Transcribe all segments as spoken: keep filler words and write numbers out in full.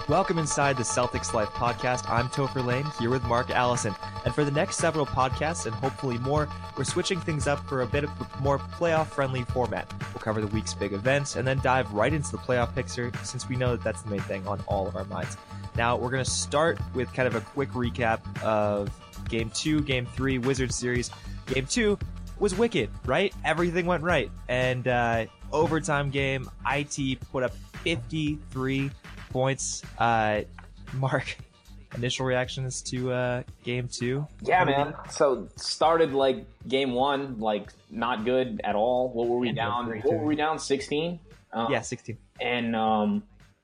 Welcome inside the Celtics Life podcast. I'm Topher Lane here with Mark Allison. And for the next several podcasts and hopefully more, we're switching things up for a bit of a more playoff-friendly format. We'll cover the week's big events and then dive right into the playoff picture since we know that that's the main thing on all of our minds. Now, we're going to start with kind of a quick recap of Game two, Game three, Wizards series. Game two was wicked, right? Everything went right. And uh, overtime game, I T put up fifty-three points. Uh, Mark, initial reactions to uh, game two? Yeah, man. So started like game one, like not good at all. What were we and down? What were we down? sixteen? Um, yeah, sixteen. And um,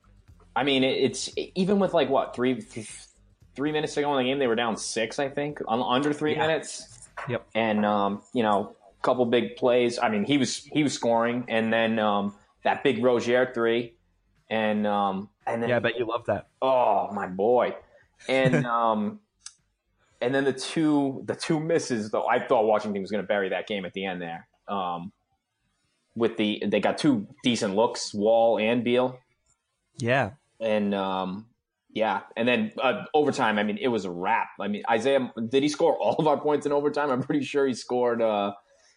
I mean, it, it's even with like what three three minutes to go in the game, they were down six, I think, under three yeah. minutes. Yep. And um, you know, a couple big plays. I mean, he was he was scoring, and then um, that big Rozier three, and um. And then, yeah, I bet you love that. Oh, my boy. And um, and then the two the two misses, though, I thought Washington was going to bury that game at the end there. Um, with the they got two decent looks, Wall and Beal. Yeah. And um, yeah, and then uh, overtime. I mean, it was a wrap. I mean, Isaiah, did he score all of our points in overtime? I'm pretty sure he scored uh,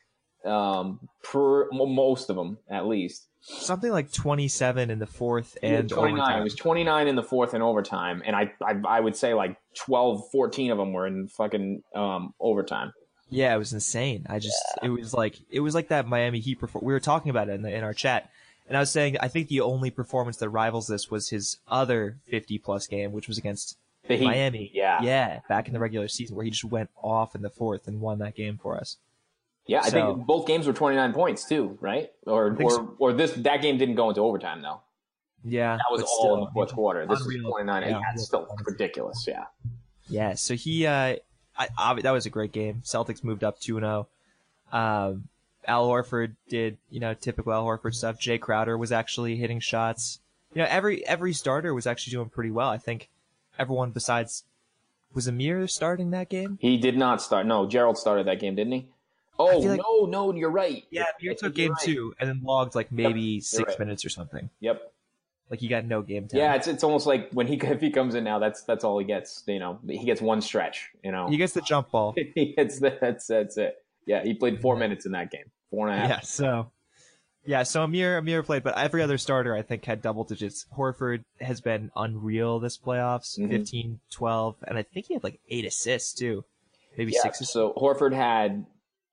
um, per, most of them at least. Something like twenty-seven in the fourth and twenty-nine. overtime. It was twenty-nine in the fourth and overtime, and I, I I would say like twelve, fourteen of them were in fucking um, overtime. Yeah, it was insane. I just yeah. it was like it was like that Miami Heat performance. We were talking about it in, the, in our chat, and I was saying I think the only performance that rivals this was his other fifty plus game, which was against the Heat. Miami. Yeah, yeah, back in the regular season where he just went off in the fourth and won that game for us. Yeah, I so, think both games were twenty-nine points too, right? Or or so. or this that game didn't go into overtime though. Yeah, that was all still, in the fourth quarter. This unreal. is twenty-nine. Yeah, yeah, it's still unreal. ridiculous. Yeah. Yeah. So he, uh, I, I, that was a great game. Celtics moved up two and zero. Um, Al Horford did, you know, typical Al Horford stuff. Jay Crowder was actually hitting shots. You know, every every starter was actually doing pretty well. I think everyone besides was Amir starting that game. He did not start. No, Gerald started that game, didn't he? Oh, like, no, no, you're right. Yeah, Amir took game right. two and then logged like maybe yep, six right. minutes or something. Yep. Like he got no game time. Yeah, it's it's almost like when he if he comes in now, that's that's all he gets. You know, he gets one stretch. You know, he gets the jump ball. he gets the, that's that's it. Yeah, he played four minutes in that game, four and a half. Yeah, so yeah, so Amir Amir played, but every other starter I think had double digits. Horford has been unreal this playoffs, mm-hmm. fifteen, twelve, and I think he had like eight assists too, maybe yeah, six. So Horford had.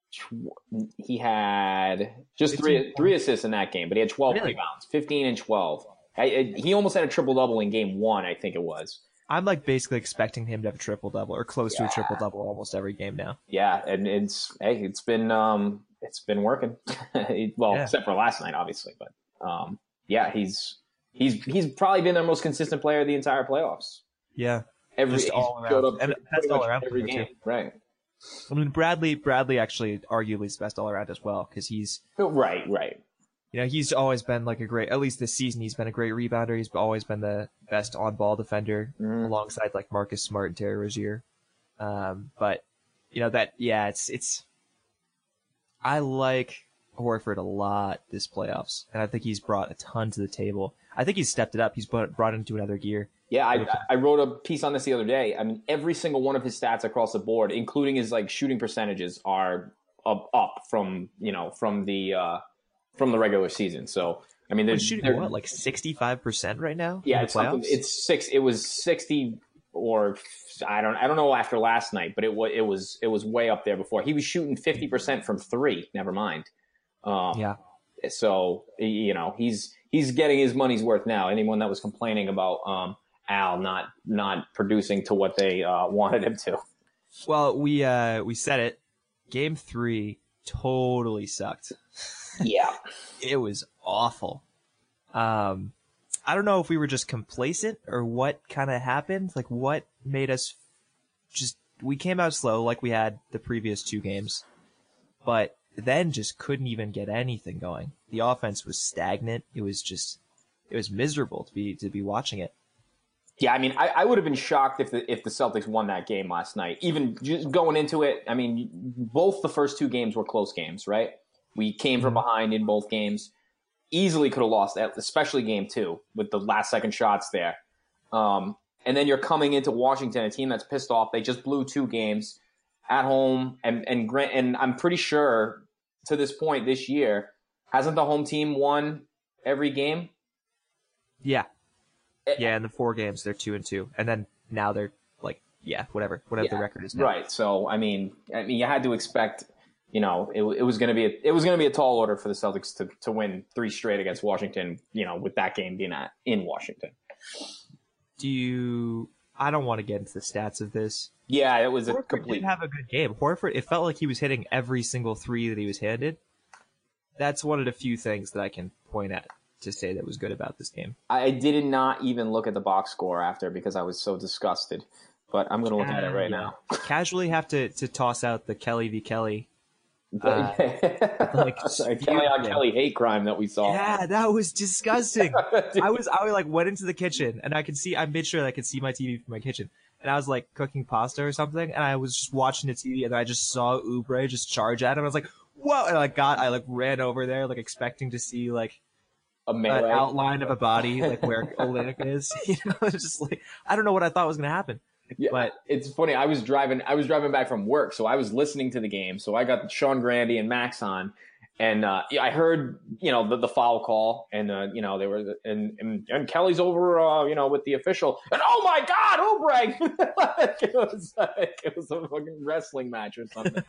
He had just three three assists in that game, but he had twelve really? rebounds, fifteen and twelve. I, I, he almost had a triple double in game one, I think it was. I'm like basically expecting him to have a triple double or close yeah. to a triple double almost every game now. Yeah, and it's hey, it's been um, it's been working. well, yeah. except for last night, obviously, but um, yeah, he's he's he's probably been their most consistent player the entire playoffs. Yeah, every just all around, up and best all around every game, too. Right. I mean, Bradley, Bradley actually arguably is best all around as well because he's right, right. You know, he's always been like a great. At least this season, he's been a great rebounder. He's always been the best on-ball defender mm. alongside like Marcus Smart and Terry Rozier. Um, but you know that, yeah, it's it's. I like Horford a lot this playoffs, and I think he's brought a ton to the table. I think he's stepped it up. He's brought brought into another gear. Yeah, I, I wrote a piece on this the other day. I mean, every single one of his stats across the board, including his like shooting percentages, are up, up from you know from the uh, from the regular season. So I mean, they're Wait, shooting they're, what like sixty-five percent right now. Yeah, it's something, it's six. It was sixty or I don't I don't know after last night, but it was it was it was way up there before. He was shooting fifty percent from three. Never mind. Um, yeah. So you know he's he's getting his money's worth now. Anyone that was complaining about um, Al not not producing to what they uh, wanted him to. Well, we uh, we said it. Game three totally sucked. Yeah, it was awful. Um, I don't know if we were just complacent or what kind of happened. Like, what made us just we came out slow like we had the previous two games, but then just couldn't even get anything going. The offense was stagnant. It was just it was miserable to be to be watching it. Yeah, I mean, I, I would have been shocked if the if the Celtics won that game last night. Even just going into it, I mean, both the first two games were close games, right? We came from behind in both games. Easily could have lost that, especially game two with the last second shots there. Um, and then you're coming into Washington, a team that's pissed off. They just blew two games at home, and and Grant, and I'm pretty sure to this point this year, hasn't the home team won every game? Yeah, yeah. In the four games, they're two and two, and then now they're like, yeah, whatever, whatever yeah, the record is now. Right. So I mean, I mean, you had to expect, you know, it, it was going to be a, it was going to be a tall order for the Celtics to to win three straight against Washington. You know, with that game being at in Washington. Do you? I don't want to get into the stats of this. Yeah, it was a Horford complete. did have a good game. Horford, it felt like he was hitting every single three that he was handed. That's one of the few things that I can point at to say that was good about this game. I did not even look at the box score after because I was so disgusted. But I'm going to look uh, at it right yeah. now. Casually have to, to toss out the Kelly v. Kelly. Uh, like Sorry, Kelly on Kelly hate crime that we saw. Yeah, that was disgusting. I was I like went into the kitchen and I could see I made sure that I could see my T V from my kitchen. And I was like cooking pasta or something, and I was just watching the T V, and I just saw Oubre just charge at him. I was like, "Whoa!" And I got, I like ran over there, like expecting to see like a an outline of a body, like where Olynyk is. You know, it's just like I don't know what I thought was gonna happen. Yeah, but it's funny. I was driving, I was driving back from work, so I was listening to the game. So I got Sean Grandy and Max on. And uh, I heard, you know, the, the foul call, and uh, you know they were, and, and and Kelly's over, uh, you know, with the official, and oh my God, Oubre! Like, it was like it was a fucking wrestling match or something.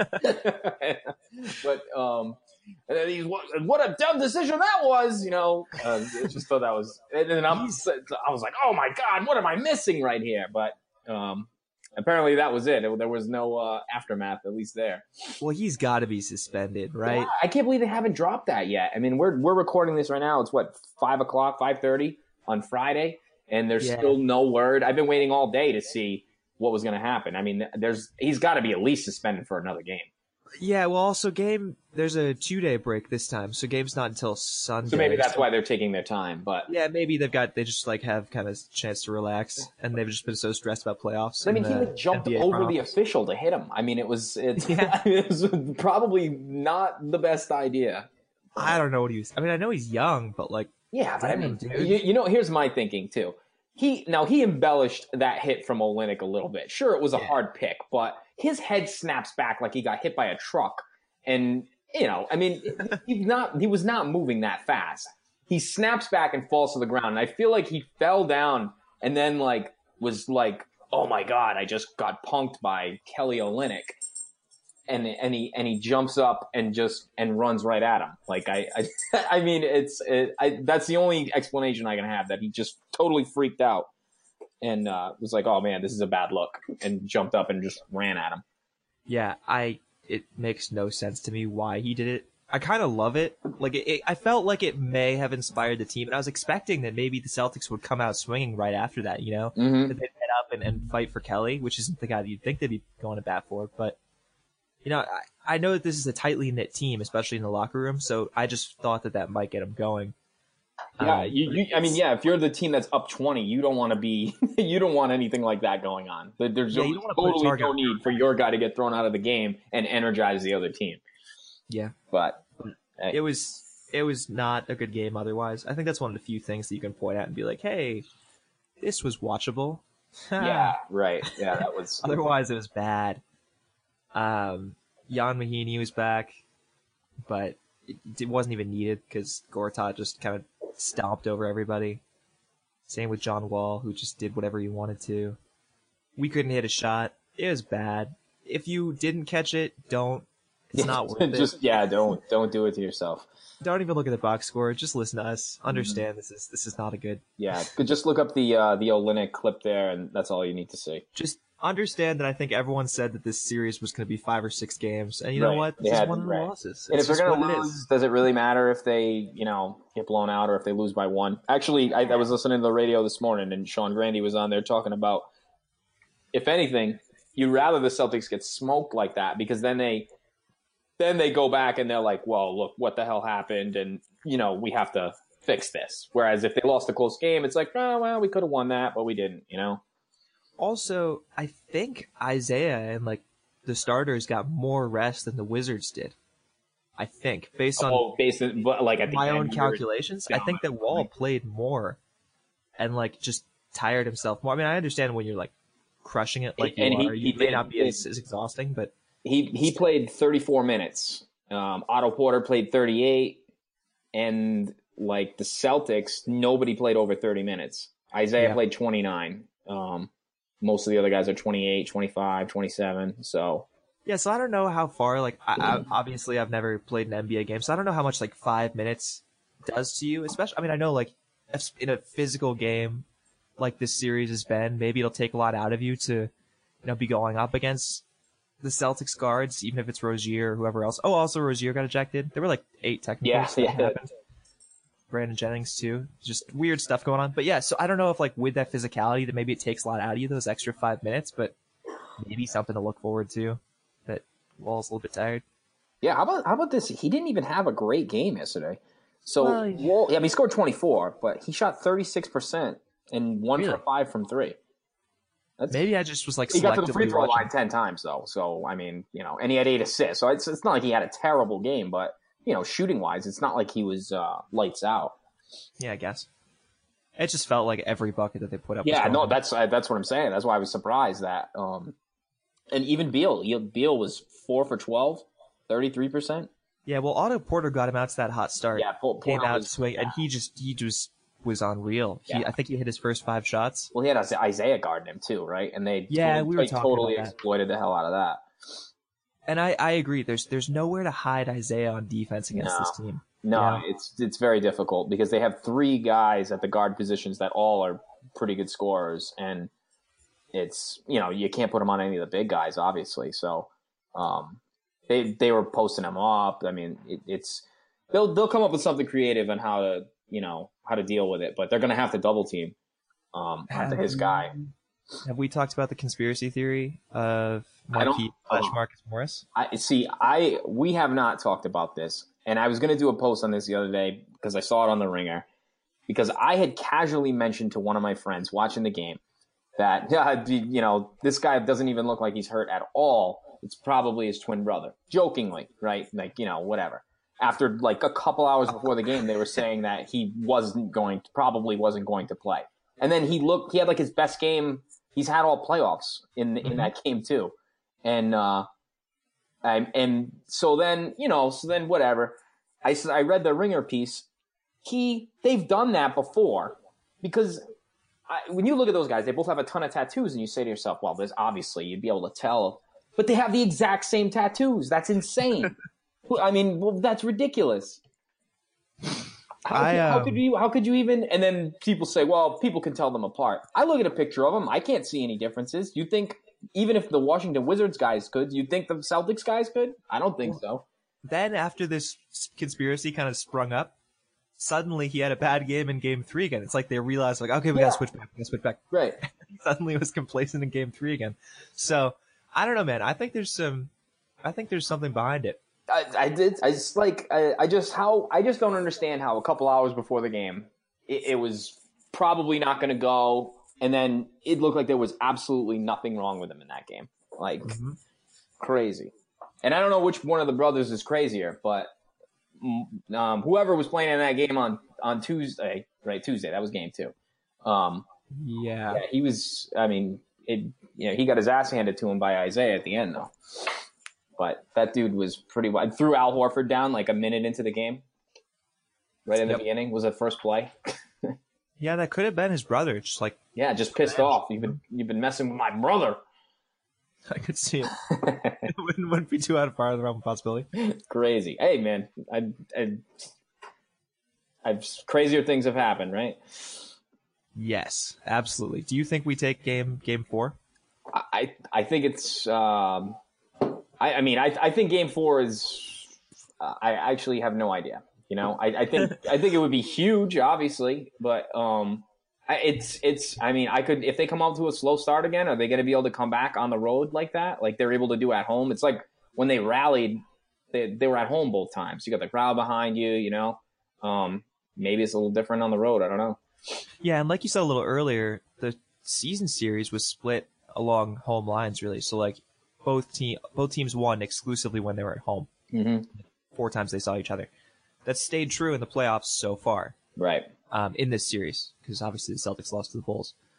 But um, and then he's what, what a dumb decision that was, you know. Uh, I just thought that was, and then I'm, I was like, oh my God, what am I missing right here? But um. Apparently that was it. it there was no uh, aftermath, at least there. Well, he's got to be suspended, right? Yeah, I can't believe they haven't dropped that yet. I mean, we're we're recording this right now. It's what five o'clock, five thirty on Friday, and there's yeah. still no word. I've been waiting all day to see what was going to happen. I mean, there's he's got to be at least suspended for another game. Yeah, well, also game. There's a two-day break this time, so game's not until Sunday. So maybe that's so. why they're taking their time. But yeah, maybe they've got they just like have kind of a chance to relax, and they've just been so stressed about playoffs. I mean, he like jumped N B A over finals. the official to hit him. I mean, it was it's yeah. it was probably not the best idea. I don't know what he was. I mean, I know he's young, but like, yeah, but I mean, dude. You, you know, here's my thinking too. He now he embellished that hit from Olynyk a little bit. Sure, it was a yeah. hard pick, but his head snaps back like he got hit by a truck. And, you know, I mean, he's not, he was not moving that fast. He snaps back and falls to the ground. And I feel like he fell down and then, like, was like, oh, my God, I just got punked by Kelly Olynyk. And and he and he jumps up and just and runs right at him. Like, I I, I mean, it's it, I, that's the only explanation I can have, that he just totally freaked out and uh, was like, oh, man, this is a bad look, and jumped up and just ran at him. Yeah, I... It makes no sense to me why he did it. I kind of love it. Like it, it, I felt like it may have inspired the team, and I was expecting that maybe the Celtics would come out swinging right after that. You know, mm-hmm. that they'd head up and, and fight for Kelly, which isn't the guy that you'd think they'd be going to bat for. But you know, I, I know that this is a tightly knit team, especially in the locker room. So I just thought that that might get them going. Yeah, um, you, you, I mean, yeah. If you're the team that's up twenty, you don't want to be. You don't want anything like that going on. There's yeah, no, totally no need for your guy to get thrown out of the game and energize the other team. Yeah, but hey. it was it was not a good game. Otherwise, I think that's one of the few things that you can point at and be like, "Hey, this was watchable." Yeah, right. Yeah, that was. Otherwise, it was bad. Um, Jan Mahinmi was back, but it, it wasn't even needed because Gortat just kind of stomped over everybody. Same with John Wall, who just did whatever he wanted to. We couldn't hit a shot. It was bad. If you didn't catch it, don't. It's not worth it. Just yeah, don't don't do it to yourself. Don't even look at the box score. Just listen to us. Understand mm-hmm. this is this is not a good. Yeah, just look up the uh, the Olynyk clip there, and that's all you need to see. Just understand that I think everyone said that this series was going to be five or six games, and you right. know what? This they is had, one of the right. losses. And it's if they're going to lose, does it really matter if they, you know, get blown out or if they lose by one? Actually, I, I was listening to the radio this morning, and Sean Grandy was on there talking about, if anything, you'd rather the Celtics get smoked like that, because then they, then they go back and they're like, well, look, what the hell happened, and you know, we have to fix this. Whereas if they lost a close game, it's like, oh well, we could have won that, but we didn't, you know. Also, I think Isaiah and like the starters got more rest than the Wizards did. I think, based on oh, based on, like at the my end, own calculations, I think that Wall played more and like just tired himself more. I mean, I understand when you're like crushing it like And you he- are, he you may did- not be he as, as exhausting, but He he played thirty-four minutes. Um, Otto Porter played thirty-eight, and like the Celtics, nobody played over thirty minutes. Isaiah Yeah. played twenty-nine. Um, most of the other guys are twenty-eight, twenty-five, twenty-seven. So yeah. So I don't know how far. Like, I, I, obviously, I've never played an N B A game, so I don't know how much like five minutes does to you. Especially, I mean, I know like if in a physical game like this series has been, maybe it'll take a lot out of you to, you know, be going up against the Celtics guards, even if it's Rozier or whoever else. Oh, also Rozier got ejected. There were like eight technicals Yeah, that yeah. happened. Brandon Jennings too. Just weird stuff going on. But yeah, so I don't know if like with that physicality that maybe it takes a lot out of you, those extra five minutes, but maybe something to look forward to. That Wall's a little bit tired. yeah, how about how about this? He didn't even have a great game yesterday. So Well, yeah. Wall, yeah, I mean, he scored twenty-four, but he shot thirty-six percent and one Really? for five from three. That's, Maybe I just was like he got to the free selectively throw watching. line ten times though. So I mean, you know, and he had eight assists. So it's it's not like he had a terrible game, but you know, shooting wise, it's not like he was uh, lights out. Yeah, I guess. It just felt like every bucket that they put up. was Yeah, going no, in. that's uh, that's what I'm saying. That's why I was surprised that. Um, and even Beal, he- Beal was four for twelve, thirty-three percent. Yeah, well, Otto Porter got him out to that hot start. Yeah, Por- came Porter out was- swing, and yeah. he just he just was unreal. He, Yeah. I think he hit his first five shots. Well, he had Isaiah guarding him too, right? And they Yeah, totally, we were they talking totally about that. exploited the hell out of that. And I, I agree. There's there's nowhere to hide Isaiah on defense against No. this team. No, Yeah. it's it's very difficult because they have three guys at the guard positions that all are pretty good scorers, and it's you know you can't put them on any of the big guys, obviously. So um, they they were posting them up. I mean, it, it's they'll they'll come up with something creative on how to you know how to deal with it, but they're going to have to double team um, onto his guy. Have we talked about the conspiracy theory of I don't- Marquise slash oh. Marcus Morris? I see. I we have not talked about this, and I was going to do a post on this the other day because I saw it on the Ringer. Because I had casually mentioned to one of my friends watching the game that yeah, you know this guy doesn't even look like he's hurt at all. It's probably his twin brother, jokingly, right? Like you know, whatever. After like a couple hours before the game, they were saying that he wasn't going, to, probably wasn't going to play. And then he looked. He had like his best game he's had all playoffs in in Mhm. that game too. And uh, I, and so then you know, so then whatever. I s- I read the Ringer piece. He they've done that before because I, when you look at those guys, they both have a ton of tattoos, and you say to yourself, "Well, there's obviously you'd be able to tell." But they have the exact same tattoos. That's insane. I mean, well, that's ridiculous. How, I, how um, could you? How could you even? And then people say, "Well, people can tell them apart." I look at a picture of them. I can't see any differences. You think even if the Washington Wizards guys could, you think the Celtics guys could? I don't think so. Then after this conspiracy kind of sprung up, suddenly he had a bad game in game three again. It's like they realized, like, okay, we Yeah. gotta switch back. We gotta switch back. Right. He suddenly was complacent in game three again. So I don't know, man. I think there's some, I think there's something behind it. I, I did. I just like. I, I just how. I just don't understand how a couple hours before the game, it, it was probably not going to go, and then it looked like there was absolutely nothing wrong with him in that game. Like Mhm. crazy. And I don't know which one of the brothers is crazier, but mm, um, whoever was playing in that game on on Tuesday, right? Tuesday, that was game two. Um, Yeah. yeah, he was. I mean, it. You know, he got his ass handed to him by Isaiah at the end, though. But that dude was pretty wide. Threw Al Horford down like a minute into the game. Right in the Yep. beginning was the first play. Yeah, that could have been his brother. Just like Yeah, just pissed off. You've been you've been messing with my brother. I could see it. It wouldn't, wouldn't be too out of far of the realm of possibility. Crazy. Hey man, I, I, I've crazier things have happened, right? Yes, absolutely. Do you think we take game game four? I I think it's. Um, I I mean I I think Game Four is. Uh, I actually have no idea. You know, I, I think I think it would be huge, obviously, but um, I, it's it's. I mean, I could if they come out to a slow start again, are they going to be able to come back on the road like that, like they're able to do at home? It's like when they rallied, they they were at home both times. You got the crowd behind you. You know, um, maybe it's a little different on the road. I don't know. Yeah, and like you said a little earlier, the season series was split along home lines, really. So like both team both teams won exclusively when they were at home. Mm-hmm. Four times they saw each other. That's stayed true in the playoffs so far Right. um, in this series because obviously the Celtics lost to the Bulls.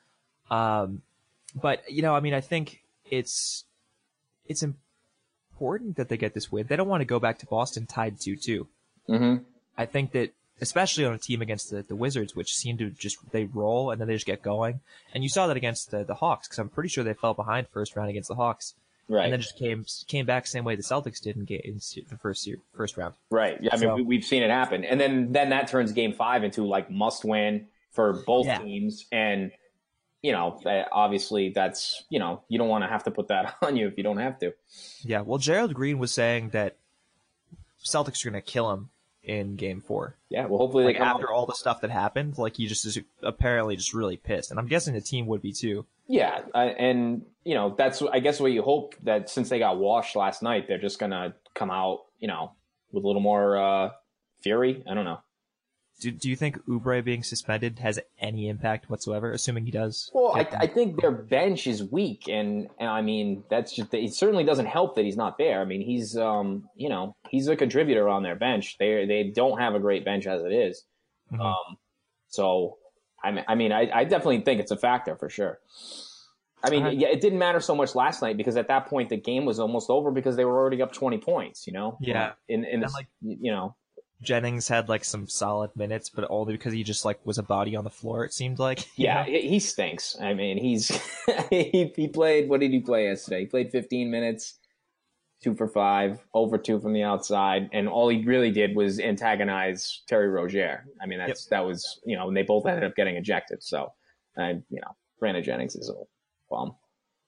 Um, but you know, I mean, I think it's it's important that they get this win. They don't want to go back to Boston tied two two. Mm-hmm. I think that, especially on a team against the, the Wizards, which seem to just, they roll and then they just get going. And you saw that against the, the Hawks, because I'm pretty sure they fell behind first round against the Hawks. Right. And then just came came back same way the Celtics did in, game, in the first year, first round. Right. Yeah, I mean, so, we, we've seen it happen. And then, then that turns game five into like must win for both yeah. teams. And, you know, obviously that's, you know, you don't want to have to put that on you if you don't have to. Yeah. Well, Gerald Green was saying that Celtics are going to kill him in game four. Yeah. Well, hopefully like they come after out. all the stuff that happened, like he just is apparently just really pissed. And I'm guessing the team would be too. Yeah. I, and, you know, that's, I guess what you hope that since they got washed last night, they're just going to come out, you know, with a little more uh, fury. I don't know. Do, do you think Oubre being suspended has any impact whatsoever, assuming he does? Well, I, I think their bench is weak, and, and I mean, that's just, it certainly doesn't help that he's not there. I mean, he's, um, you know, he's a contributor on their bench. They they don't have a great bench as it is. Mm-hmm. Um, so, I mean, I, mean I, I definitely think it's a factor for sure. I mean, right. yeah, it didn't matter so much last night because at that point the game was almost over because they were already up twenty points, you know? Yeah. In, in and this, like, you know. Jennings had like some solid minutes, but only because he just like was a body on the floor. It seemed like. Yeah, know? he stinks. I mean, he's he, he played. What did he play yesterday? He played fifteen minutes, two for five, over two from the outside, and all he really did was antagonize Terry Rozier. I mean, that's yep. that was you know, and they both ended up getting ejected. So, and you know, Brandon Jennings is a bum.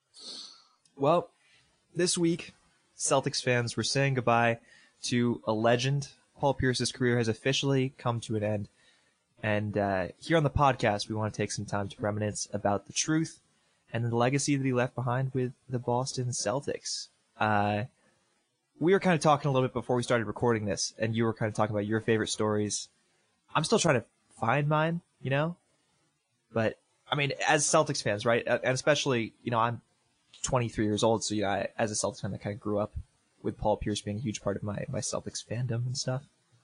Well, this week, Celtics fans were saying goodbye to a legend. Paul Pierce's career has officially come to an end. And uh, here on the podcast, we want to take some time to reminisce about the truth and the legacy that he left behind with the Boston Celtics. Uh, we were kind of talking a little bit before we started recording this, and you were kind of talking about your favorite stories. I'm still trying to find mine, you know? But, I mean, as Celtics fans, right? And especially, you know, I'm twenty-three years old, so, you know, I, as a Celtics fan, I kind of grew up with Paul Pierce being a huge part of my, my Celtics fandom and stuff.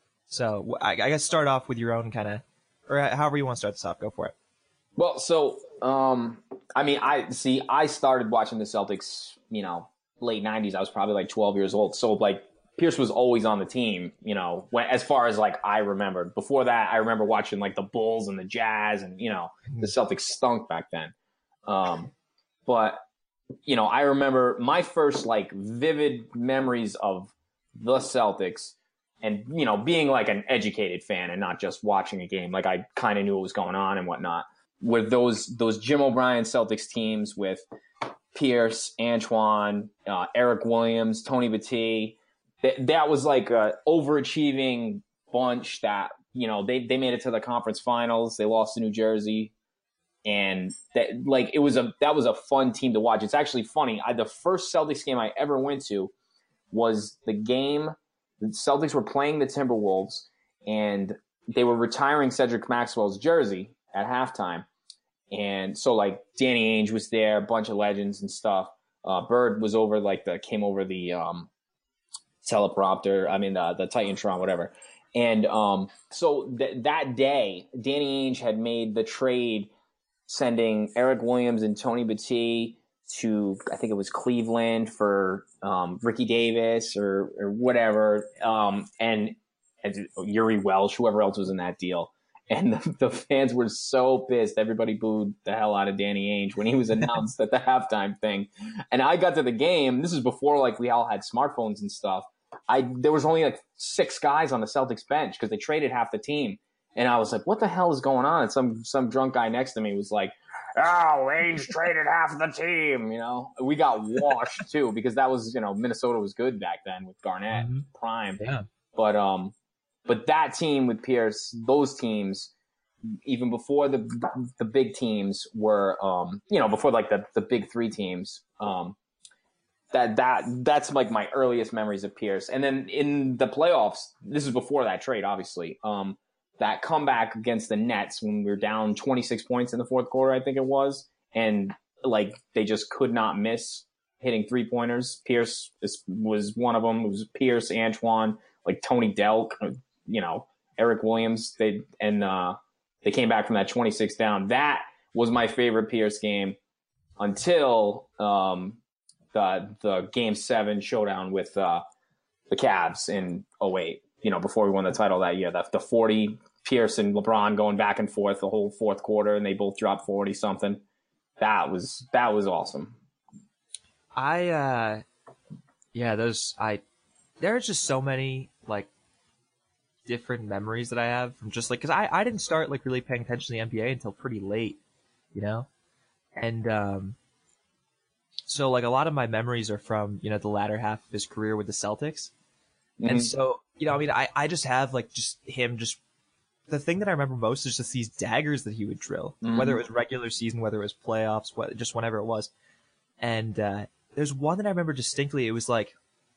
So I, I guess start off with your own kind of, or however you want to start this off. Go for it. Well, so, um, I mean, I see, I started watching the Celtics, you know, late nineties. I was probably like twelve years old. So like Pierce was always on the team, you know, when, as far as like I remembered. Before that, I remember watching like the Bulls and the Jazz and, you know, the Celtics stunk back then. Um, but you know, I remember my first like vivid memories of the Celtics and, you know, being like an educated fan and not just watching a game. Like I kind of knew what was going on and whatnot with those, those Jim O'Brien Celtics teams with Pierce, Antoine, uh, Eric Williams, Tony Battie. That, that was like a overachieving bunch that, you know, they, they made it to the conference finals. They lost to New Jersey. And that, like, it was a that was a fun team to watch. It's actually funny. I, the first Celtics game I ever went to was the game. The Celtics were playing the Timberwolves, and they were retiring Cedric Maxwell's jersey at halftime. And so, like, Danny Ainge was there, a bunch of legends and stuff. Uh, Bird was over, like, the came over the um, teleprompter. I mean, the, the Titantron, whatever. And um, so th- that day, Danny Ainge had made the trade sending Eric Williams and Tony Battie to, I think it was Cleveland for um, Ricky Davis or, or whatever, um, and, and Yuri Welsh, whoever else was in that deal. And the, the fans were so pissed. Everybody booed the hell out of Danny Ainge when he was announced at the halftime thing. And I got to the game. This is before like we all had smartphones and stuff. I there was only like six guys on the Celtics bench because they traded half the team. And I was like, what the hell is going on? And some some drunk guy next to me was like, oh, Ainge traded half the team. You know, we got washed too because that was, you know, Minnesota was good back then with Garnett, mm-hmm. prime. Yeah. But um, but that team with Pierce, those teams, even before the the big teams were, um, you know, before like the the big three teams, um, that that that's like my earliest memories of Pierce. And then in the playoffs, this is before that trade, obviously. Um. That comeback against the Nets when we were down twenty-six points in the fourth quarter, I think it was. And like, they just could not miss hitting three pointers. Pierce was one of them. It was Pierce, Antoine, like Tony Delk, you know, Eric Williams. They, and, uh, they came back from that twenty-six down. That was my favorite Pierce game until um, the the Game Seven showdown with uh, the Cavs in oh eight. You know, before we won the title that year, the, the forty Pierce and LeBron going back and forth the whole fourth quarter, and they both dropped forty something. That was that was awesome. I uh, yeah, those I there are just so many like different memories that I have from just like because I I didn't start like really paying attention to the N B A until pretty late, you know, and um, so like a lot of my memories are from you know the latter half of his career with the Celtics, mm-hmm. and so you know I mean I I just have like just him just. The thing that I remember most is just these daggers that he would drill, mm-hmm. whether it was regular season, whether it was playoffs, what, just whenever it was. And uh, there's one that I remember distinctly. It was like,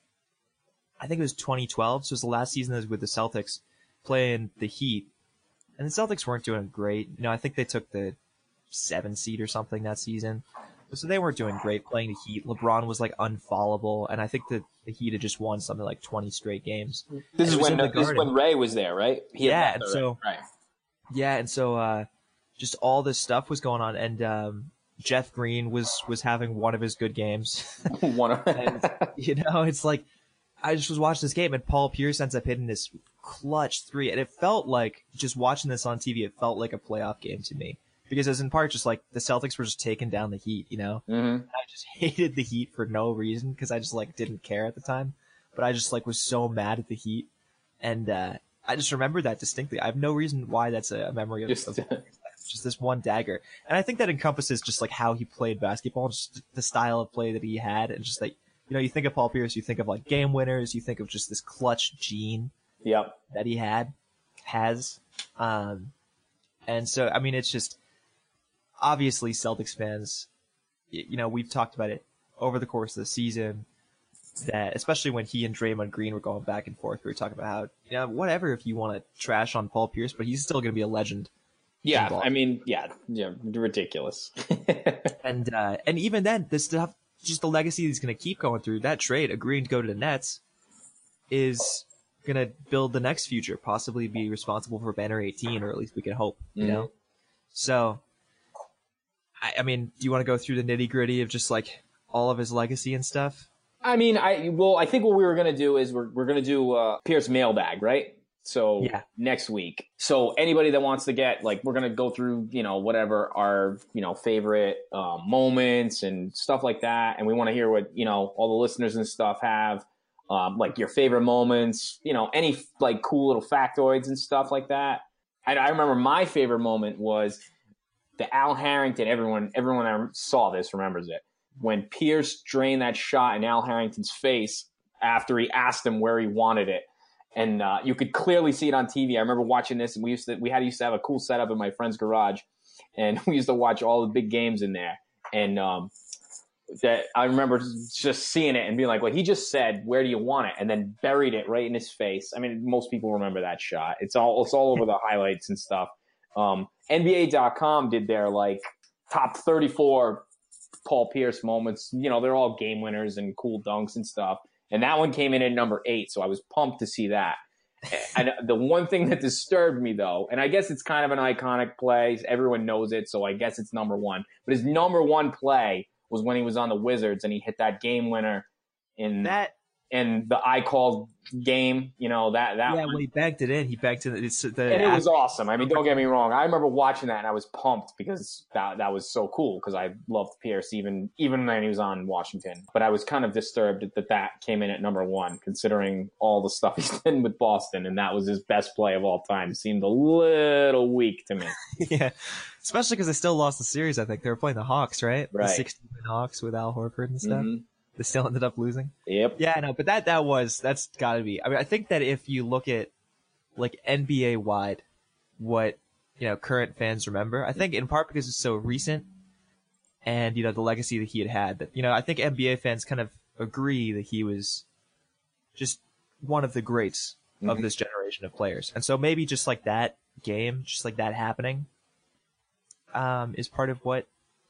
I think it was twenty twelve. So it was the last season I was with the Celtics playing the Heat. And the Celtics weren't doing great. You know, I think they took the seven seed or something that season. So they weren't doing great playing the Heat. LeBron was like unfallable. And I think that the Heat had just won something like twenty straight games. This is when this is when Ray was there, right? He yeah, and so right. yeah, and so uh, just all this stuff was going on, and um, Jeff Green was was having one of his good games. one of and you know, it's like I just was watching this game, and Paul Pierce ends up hitting this clutch three, and it felt like just watching this on T V. It felt like a playoff game to me. Because it was in part just like the Celtics were just taking down the Heat, you know? Mm-hmm. And I just hated the Heat for no reason because I just like didn't care at the time. But I just like was so mad at the Heat. And uh, I just remember that distinctly. I have no reason why that's a memory of just, of just this one dagger. And I think that encompasses just like how he played basketball, just the style of play that he had. And just like, you know, you think of Paul Pierce, you think of like game winners, you think of just this clutch gene yep. that he had, has. Um, and so, I mean, it's just, obviously, Celtics fans, you know, we've talked about it over the course of the season, that especially when he and Draymond Green were going back and forth, we were talking about how, you know, whatever if you want to trash on Paul Pierce, but he's still going to be a legend. Yeah, I mean, yeah, yeah, ridiculous. and uh, and even then, this stuff, just the legacy he's going to keep going through, that trade, agreeing to go to the Nets, is going to build the next future, possibly be responsible for Banner eighteen, or at least we can hope, you mm-hmm. know? So... I mean, do you want to go through the nitty gritty of just like all of his legacy and stuff? I mean, I well, I think what we were gonna do is we're we're gonna do uh, Pierce mailbag, right? So yeah. next week. So anybody that wants to get like, we're gonna go through, you know, whatever our you know favorite uh, moments and stuff like that, and we want to hear what you know all the listeners and stuff have, um, like your favorite moments, you know, any like cool little factoids and stuff like that. I, I remember my favorite moment was the Al Harrington. Everyone, everyone that saw this remembers it. When Pierce drained that shot in Al Harrington's face after he asked him where he wanted it, and uh, you could clearly see it on T V. I remember watching this, and we used to we had used to have a cool setup in my friend's garage, and we used to watch all the big games in there. And um, that I remember just seeing it and being like, "Well, he just said, where do you want it?" and then buried it right in his face. I mean, most people remember that shot. It's all it's all over the highlights and stuff. Um, N B A dot com did their like top thirty-four Paul Pierce moments. You know, they're all game winners and cool dunks and stuff. And that one came in at number eight, so I was pumped to see that. And the one thing that disturbed me, though, and I guess it's kind of an iconic play. Everyone knows it, so I guess it's number one. But his number one play was when he was on the Wizards and he hit that game winner in that. And the I called game, you know, that that yeah, one. Well, he bagged it in. He bagged it. It's the, and it was awesome. I mean, don't get me wrong. I remember watching that and I was pumped because that that was so cool because I loved Pierce even even when he was on Washington. But I was kind of disturbed that that came in at number one, considering all the stuff he's done with Boston, and that was his best play of all time. It seemed a little weak to me. Yeah, especially because they still lost the series. I think they were playing the Hawks, right? Right. The sixteen-win Hawks with Al Horford and stuff. Mm-hmm. They still ended up losing. Yep. Yeah, no, but that that was that's got to be. I mean, I think that if you look at like N B A wide, what you know current fans remember, I think in part because it's so recent, and you know the legacy that he had had. That you know, I think N B A fans kind of agree that he was just one of the greats mm-hmm. of this generation of players, and so maybe just like that game, just like that happening, um, is part of what.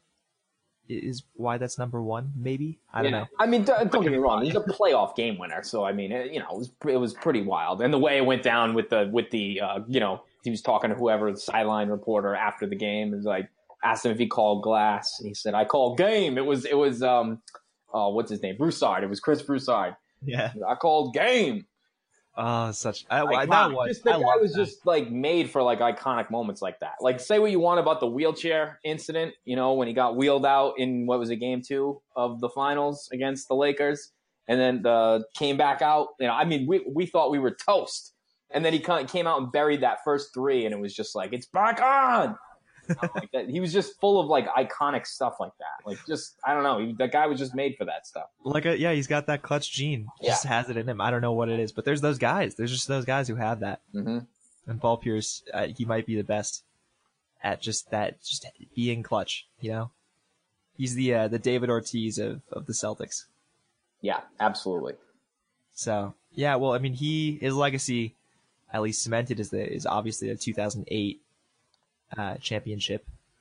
Is why that's number one, maybe? I don't yeah. know. I mean, don't get me wrong. He's a playoff game winner, so I mean, it, you know, it was it was pretty wild. And the way it went down with the with the uh, you know, he was talking to whoever the sideline reporter after the game is like, asked him if he called Glass, and he said, "I called game." It was it was um, oh, what's his name? Broussard. It was Chris Broussard. Yeah. I called game. Oh, such I, I, Iconic. that was Just the I guy love was that. just like made for like iconic moments like that. Like say what you want about the wheelchair incident, you know, when he got wheeled out in what was it, game two of the finals against the Lakers, and then the came back out. You know, I mean, we we thought we were toast, and then he came out and buried that first three, and it was just like it's back on. You know, like that. He was just full of like iconic stuff like that. Like just I don't know, he, that guy was just made for that stuff. Like a, yeah, he's got that clutch gene. He Yeah. Just has it in him. I don't know what it is, but there's those guys. There's just those guys who have that. Mm-hmm. And Paul Pierce, uh, he might be the best at just that, just being clutch. You know, he's the uh, the David Ortiz of of the Celtics. Yeah, absolutely. So yeah, well, I mean, he his legacy, at least cemented, is the is obviously the two thousand eight uh, championship.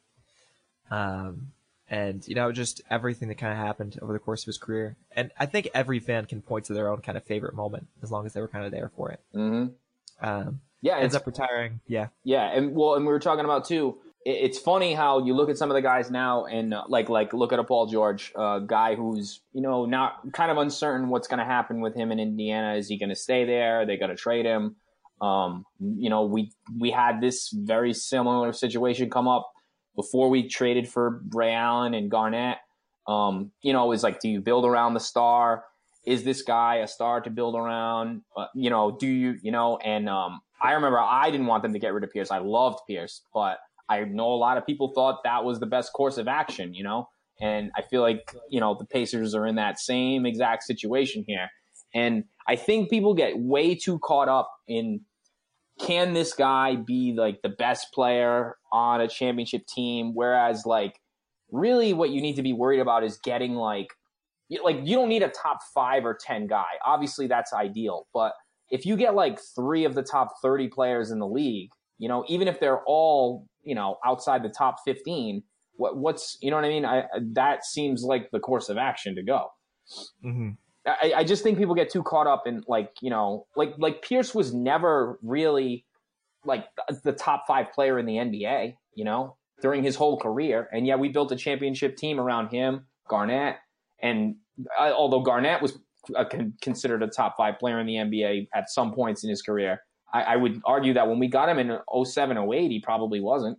Um, and you know, just everything that kind of happened over the course of his career. And I think every fan can point to their own kind of favorite moment, as long as they were kind of there for it. Mm-hmm. Um, Yeah, ends it's, up retiring. Yeah, yeah, and well, and we were talking about too. It, it's funny how you look at some of the guys now, and uh, like like look at a Paul George, a uh, guy who's you know not kind of uncertain what's going to happen with him in Indiana. Is he going to stay there? Are they going to trade him? Um, you know, we we had this very similar situation come up before we traded for Ray Allen and Garnett. Um, you know, it was like, do you build around the star? Is this guy a star to build around? Uh, you know, do you, you know, and um, I remember I didn't want them to get rid of Pierce. I loved Pierce, but I know a lot of people thought that was the best course of action, you know, and I feel like, you know, the Pacers are in that same exact situation here. And I think people get way too caught up in, can this guy be like the best player on a championship team? Whereas like really what you need to be worried about is getting like, like you don't need a top five or ten guy. Obviously that's ideal. But if you get like three of the top thirty players in the league, you know, even if they're all, you know, outside the top fifteen, what what's, you know what I mean? I, that seems like the course of action to go. mm-hmm. I, I just think people get too caught up in like, you know, like like Pierce was never really like the top five player in the N B A, you know, during his whole career. And yeah, we built a championship team around him, Garnett. And uh, although Garnett was uh, con- considered a top five player in the N B A at some points in his career, I, I would argue that when we got him in oh seven, oh eight, he probably wasn't.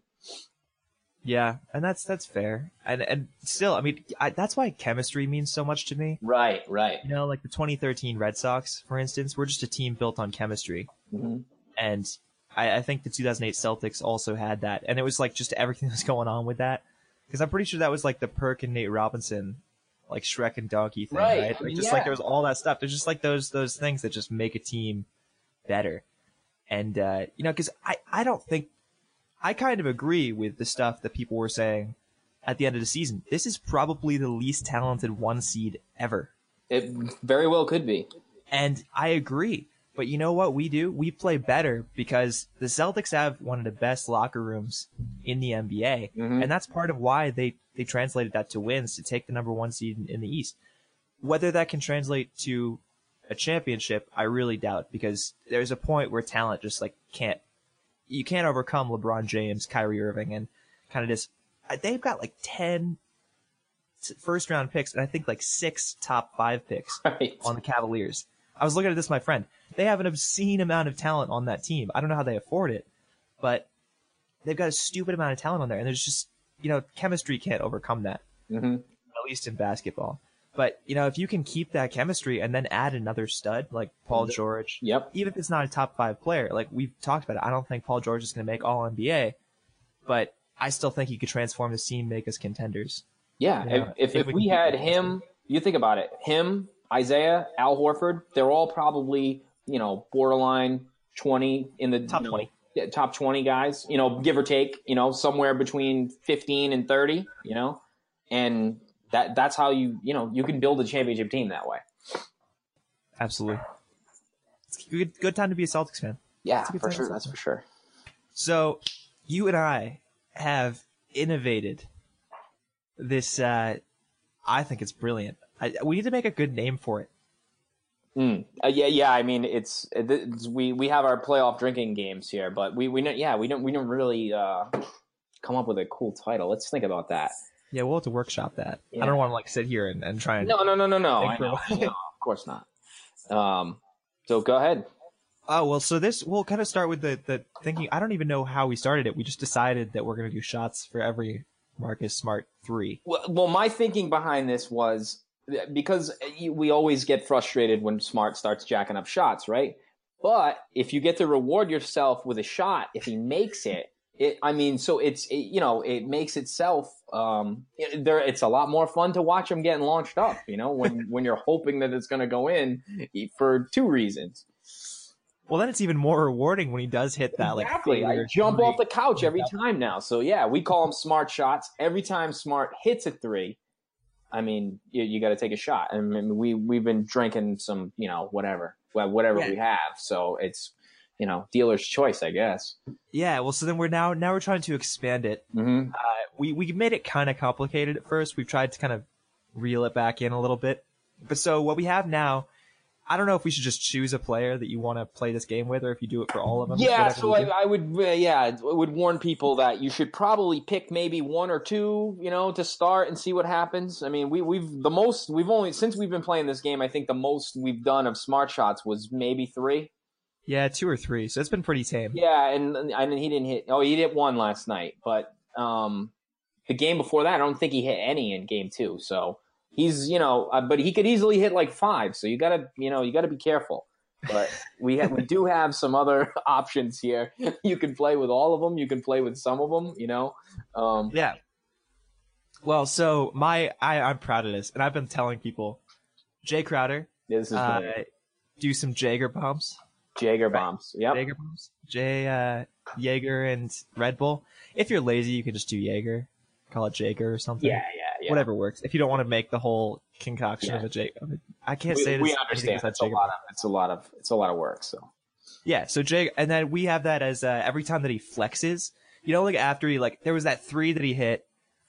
Yeah, and that's that's fair. And and still, I mean, I, that's why chemistry means so much to me. Right, right. You know, like the twenty thirteen Red Sox, for instance, we're just a team built on chemistry. Mm-hmm. And I, I think the two thousand eight Celtics also had that. And it was like just everything that's going on with that. Because I'm pretty sure that was like the Perk and Nate Robinson, like Shrek and Donkey thing, right? Right, Like just yeah. like there was all that stuff. There's just like those those things that just make a team better. And, uh, you know, because I, I don't think, I kind of agree with the stuff that people were saying at the end of the season. This is probably the least talented one seed ever. It very well could be. And I agree. But you know what we do? We play better because the Celtics have one of the best locker rooms in the N B A. Mm-hmm. And that's part of why they, they translated that to wins, to take the number one seed in, in the East. Whether that can translate to a championship, I really doubt, because there's a point where talent just like can't, you can't overcome LeBron James, Kyrie Irving, and kind of just, they've got like ten first round picks and I think like six top five picks Right. on the Cavaliers. I was looking at this, my friend. They have an obscene amount of talent on that team. I don't know how they afford it, but they've got a stupid amount of talent on there, and there's just, you know, chemistry can't overcome that, Mm-hmm. at least in basketball. But, you know, if you can keep that chemistry and then add another stud like Paul George, Yep. even if it's not a top five player, like we've talked about it, I don't think Paul George is going to make all N B A, but I still think he could transform the team, make us contenders. Yeah. Yeah, If, if, if if we we can had keep that him, you think about it, him, Isaiah, Al Horford, they're all probably, you know, borderline twenty in the Top you know, twenty. yeah, top twenty guys, you know, give or take, you know, somewhere between fifteen and thirty, you know, and that that's how you, you know, you can build a championship team that way. Absolutely. It's a good, good time to be a Celtics fan. Yeah, It's a good for time. sure. That's for sure. So you and I have innovated this. Uh, I think it's brilliant. I, we need to make a good name for it. Mm. Uh, yeah, yeah. I mean, it's, it's we we have our playoff drinking games here, but we we don't. Yeah, we don't we don't really uh, come up with a cool title. Let's think about that. Yeah, we'll have to workshop that. Yeah. I don't want to like sit here and, and try and No, no, no, no, no. I think for a know. while. No, of course not. Um, so go ahead. Oh, well, so this, we'll kind of start with the, the thinking. I don't even know how we started it. We just decided that we're going to do shots for every Marcus Smart three. Well, well, my thinking behind this was because we always get frustrated when Smart starts jacking up shots, right? But if you get to reward yourself with a shot, if he makes it, it I mean, so it's, it, you know, it makes itself, um, there, it's a lot more fun to watch him getting launched up, you know, when, when you're hoping that it's going to go in for two reasons. Well, then it's even more rewarding when he does hit that. Exactly. Like, I jump off the couch every time now. So yeah, we call them Smart shots. Every time Smart hits a three, I mean, you, you got to take a shot. I mean, we we've been drinking some, you know, whatever, well, whatever yeah. we have. So it's, you know, dealer's choice, I guess. Yeah. Well, so then we're now now we're trying to expand it. Mm-hmm. Uh, we we made it kind of complicated at first. We've tried to kind of reel it back in a little bit. But so what we have now. I don't know if we should just choose a player that you want to play this game with, or if you do it for all of them. Yeah, so I, I would, uh, yeah, I would warn people that you should probably pick maybe one or two, you know, to start and see what happens. I mean, we, we've the most we've only since we've been playing this game. I think the most we've done of Smart shots was maybe three. Yeah, two or three. So it's been pretty tame. Yeah, and and he didn't hit. Oh, he hit one last night, but um, the game before that, I don't think he hit any in game two. So. He's, you know, uh, but he could easily hit like five. So you gotta, you know, you gotta be careful. But we ha- we do have some other options here. You can play with all of them. You can play with some of them. You know. Um, yeah. Well, so my I I'm proud of this, and I've been telling people, Jay Crowder, this is uh, do some Jaeger bombs. Jaeger bombs. Yep. Jaeger bombs. Jay uh, Jaeger and Red Bull. If you're lazy, you can just do Jaeger. Call it Jaeger or something. Yeah, yeah. Yeah. Whatever works. If you don't want to make the whole concoction yeah. of a Jaeger, I can't we, say it. We understand. It's a lot of it's a lot of it's a lot of work. So yeah. So Jaeger, and then we have that as uh, every time that he flexes, you know, like after he like there was that three that he hit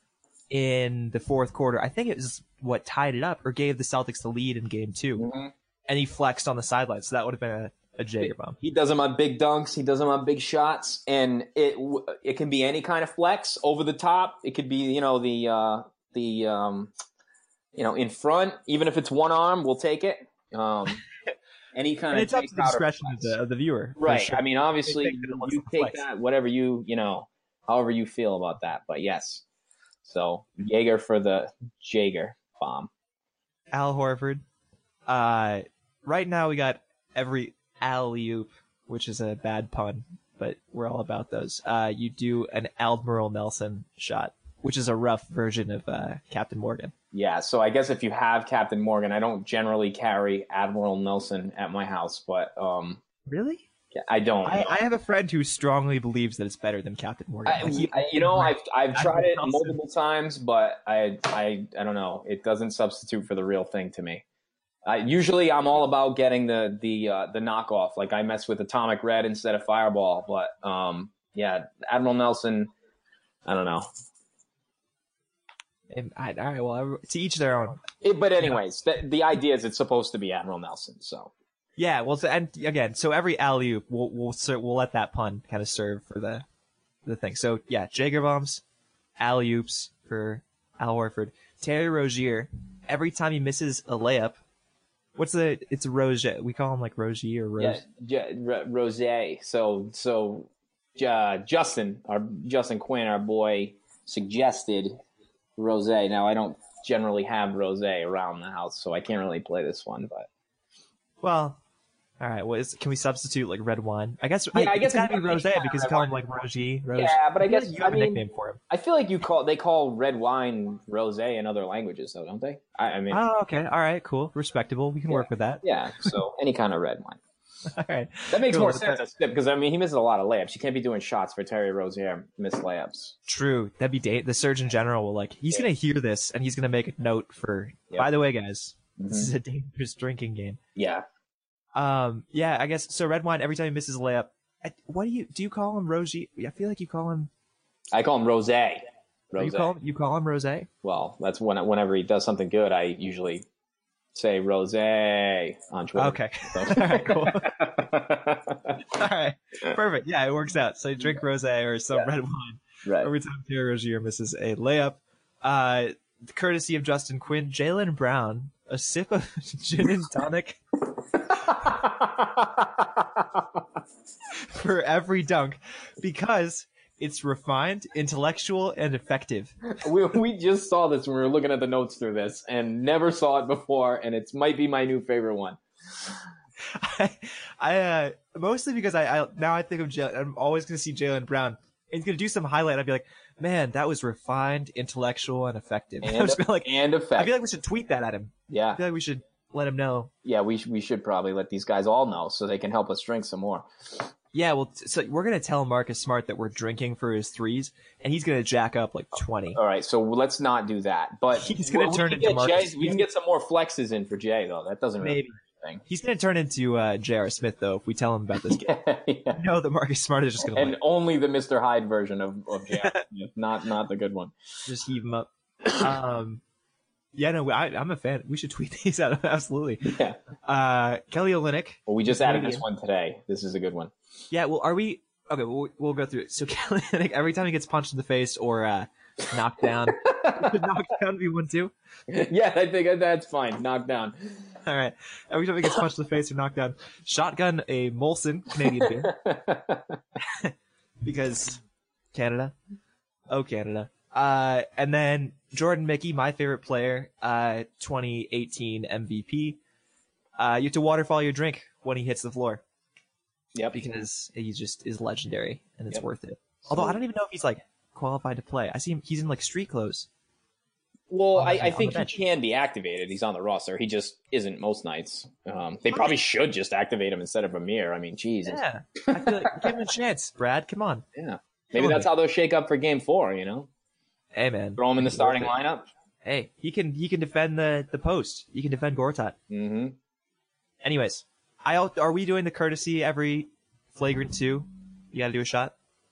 in the fourth quarter. I think it was what tied it up or gave the Celtics the lead in game two, mm-hmm. and he flexed on the sideline. So that would have been a, a Jaeger bomb. He does them on big dunks. He does them on big shots, and it it can be any kind of flex over the top. It could be you know the. Uh, The um, you know, in front, even if it's one arm, we'll take it. Um, any kind and of it's up to the discretion of the, of the viewer, right? Sure. I mean, obviously, you, you take flex. that, whatever you you know, however you feel about that. But yes, so Jaeger for the Jaeger bomb. Al Horford. Uh, right now we got every alley-oop, which is a bad pun, but we're all about those. Uh, you do an Admiral Nelson shot, which is a rough version of uh, Captain Morgan. Yeah, so I guess if you have Captain Morgan, I don't generally carry Admiral Nelson at my house, but um, really, I don't. I, I have a friend who strongly believes that it's better than Captain Morgan. I, he, I, you know, I've I've tried it multiple times, but I I I don't know. It doesn't substitute for the real thing to me. I, usually, I'm all about getting the the uh, the knockoff. Like I mess with Atomic Red instead of Fireball, but um, yeah, Admiral Nelson. I don't know. And I, all right, well, to each their own. It, but anyways, the, the idea is it's supposed to be Admiral Nelson. So yeah, well, so, and again, so every alley oop, we'll we'll we'll let that pun kind of serve for the the thing. So yeah, Jaeger bombs, alley oops for Al Horford. Terry Rozier, every time he misses a layup, what's the? It's a Rozier. We call him like Rozier or Rose. Yeah, J- R- Rose. So so uh, Justin, our Justin Quinn, our boy, suggested Rosé. Now I don't generally have Rosé around the house, so I can't really play this one. But well, all right. Well, is, can we substitute like red wine? I guess. Yeah, I, I guess it's gotta be it's Rosé because you call him like Rogie. Roge. Yeah, but I, I guess like you have I a mean, nickname for him. I feel like you call they call red wine Rosé in other languages, though, don't they? I, I mean. Oh, okay. All right. Cool. Respectable. We can yeah, work with that. Yeah. So any kind of red wine. All right. That makes cool. more sense because I mean he misses a lot of layups. You can't be doing shots for Terry Rozier miss layups. True. That'd be da- the Surgeon General will like. He's yeah. gonna hear this and he's gonna make a note for. Yep. By the way, guys, mm-hmm. this is a dangerous drinking game. Yeah. Um. Yeah. I guess so. Red wine. Every time he misses a layup, I, what do you do? You call him Rogie? I feel like you call him. I call him Rosé. Rosé. You call him. You call him Rosé. Well, that's when whenever he does something good, I usually say Rosé on Twitter. Okay. So. All right, cool. All right. Perfect. Yeah, it works out. So you drink rosé or some yeah. red wine. Right. Every time Terry Rozier misses a layup. Uh, courtesy of Justin Quinn, Jaylen Brown, a sip of gin and tonic for every dunk because it's refined, intellectual, and effective. We we just saw this when we were looking at the notes through this, and never saw it before, and it might be my new favorite one. I, I uh, mostly because I, I now I think of Jaylen. I'm always going to see Jaylen Brown. And he's going to do some highlight. I'd be like, man, that was refined, intellectual, and effective. And, I'm just gonna, like, and effective. I feel like we should tweet that at him. Yeah. I feel like we should let him know. Yeah, we sh- we should probably let these guys all know so they can help us drink some more. Yeah, well, t- so we're going to tell Marcus Smart that we're drinking for his threes, and he's going to jack up like twenty. All right, so let's not do that. But he's going to turn into get Marcus. Jay, we can get some more flexes in for Jay, though. That doesn't really Maybe. do anything. He's going to turn into uh, J R. Smith, though, if we tell him about this game. yeah. You know that Marcus Smart is just going to And only the Mister Hyde version of, of J R. Smith, not, not the good one. just heave him up. Um, yeah, no, I, I'm a fan. We should tweet these out. Absolutely. Yeah. Uh, Kelly Olynyk. Well, we just added Canadian. this one today. This is a good one. Yeah, well, are we okay? We'll, we'll go through it. So Kelly, Olynyk, every time he gets punched in the face or uh, knocked down, would knocked down be one too. Yeah, I think that's fine. Knocked down. All right. Every time he gets punched in the face or knocked down, shotgun a Molson Canadian beer because Canada. Oh, Canada. Uh, and then Jordan Mickey, my favorite player, uh, twenty eighteen M V P. Uh, you have to waterfall your drink when he hits the floor. Yep. Because he just is legendary and it's Yep. worth it. Although I don't even know if he's like qualified to play. I see him; he's in like street clothes. Well, on I, the- I on think the he bench. can be activated. He's on the roster. He just isn't most nights. Um, they probably should just activate him instead of Amir. I mean, Jesus. Yeah, I feel like give him a chance, Brad. Come on. Yeah. Maybe that's how they'll shake up for game four, you know? Hey man, Throw him in the starting Worth it. lineup. Hey, he can he can defend the the post. He can defend Gortat. Mm-hmm. Anyways, I are we doing the courtesy every flagrant two? You got to do a shot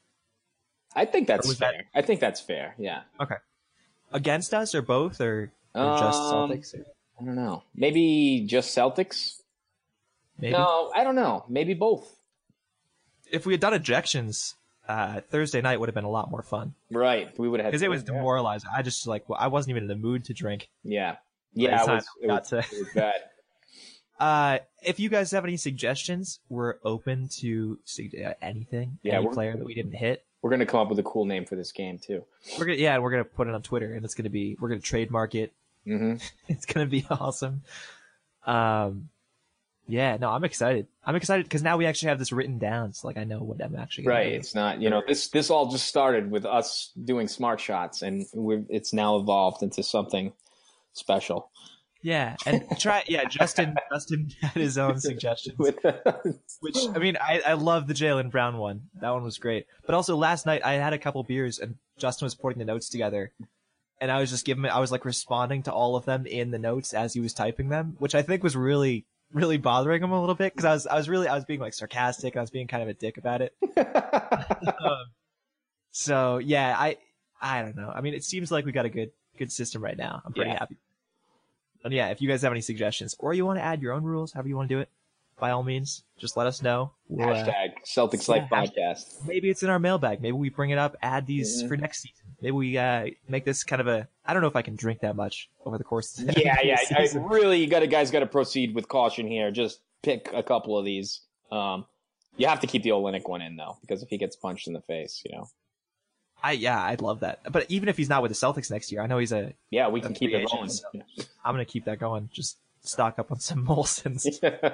I think that's was fair. that- I think that's fair. Yeah. against us or both or, or just Um, Celtics? Or I don't know. Maybe just Celtics? maybe No, I don't know. Maybe both. if we had done ejections, uh, Thursday night would have been a lot more fun Right. We would have had because it was yeah. demoralizing. I just like well, I wasn't even in the mood to drink. Yeah. the Yeah, it time was, it got was, to- it was bad. Uh, if you guys have any suggestions, we're open to sug- uh, anything. Yeah, any we're- player that we didn't hit. We're going to come up with a cool name for this game, too. We're gonna yeah, we're gonna put it on Twitter, and it's gonna be we're gonna trademark it. Mm-hmm. It's gonna be awesome. Um, yeah, no, I'm excited. I'm excited because now we actually have this written down. So like I know what I'm actually gonna Right. do. It's not, you know, this this all just started with us doing smart shots, and we've, it's now evolved into something special. Yeah, and try yeah. Justin Justin had his own suggestions, With which I mean I I love the Jaylen Brown one. That one was great. But also last night I had a couple beers and Justin was putting the notes together, and I was just giving I was like responding to all of them in the notes as he was typing them, which I think was really really bothering him a little bit because I was I was really I was being like sarcastic. I was being kind of a dick about it. um, so yeah, I I don't know. I mean, it seems like we got a good good system right now. I'm pretty Yeah. happy. And yeah, if you guys have any suggestions or you want to add your own rules, however you want to do it, by all means, just let us know. We'll, uh, Hashtag Celtics Life yeah, Podcast. maybe it's in our mailbag. Maybe we bring it up, add these Mhm. for next season. Maybe we uh, make this kind of a. I don't know if I can drink that much over the course. Of the Yeah, yeah. I, season. really, you got to guys got to proceed with caution here. Just pick a couple of these. Um, you have to keep the Olynyk one in though, because if he gets punched in the face, you know. I yeah, I'd love that. But even if he's not with the Celtics next year, I know he's a. Yeah, we can a keep free it rolling. agent, so I'm gonna keep that going. Just stock up on some Molsons.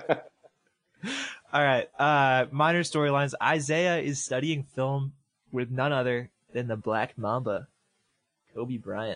All right. Uh, minor storylines. Isaiah is studying film with none other than the Black Mamba, Kobe Bryant.